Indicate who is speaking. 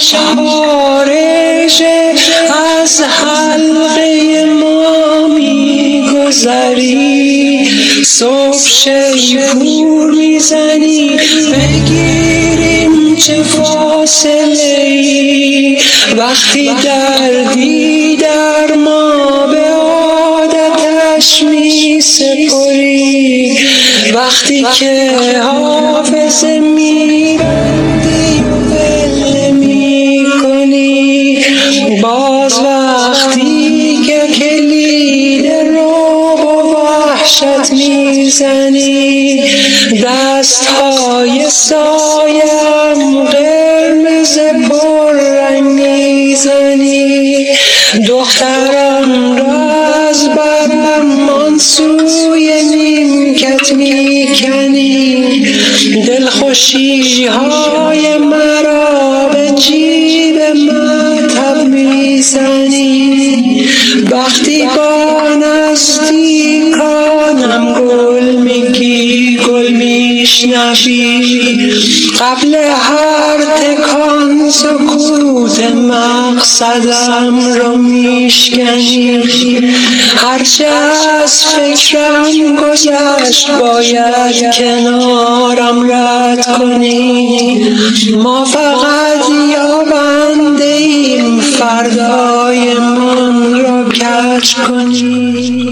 Speaker 1: شارژه از حلقه ما میگذری، صبح شیپور میزنی بگیریم چه فاصله ای، وقتی دردی در ما به عادتش میسپری، وقتی که حافظه میبندی ول میکنی، باز وقتی که کلید رعب و وحشت میزنی، دستهای سایم قرمز پررنگ میزنی، دخترم را از برم آن سوی نیمکت میکنی، دلخوشی های مرا به جیب مطب میزنی، وقتی با نزدیکانم گل میگی گل میشنوی، قبل هر تکان سکوت مقصدم رو میشکنی، هرچه از فکرم گذشت باید کنارم رد کنی، ما فقط یابنده ایم فردای من را کج کنی.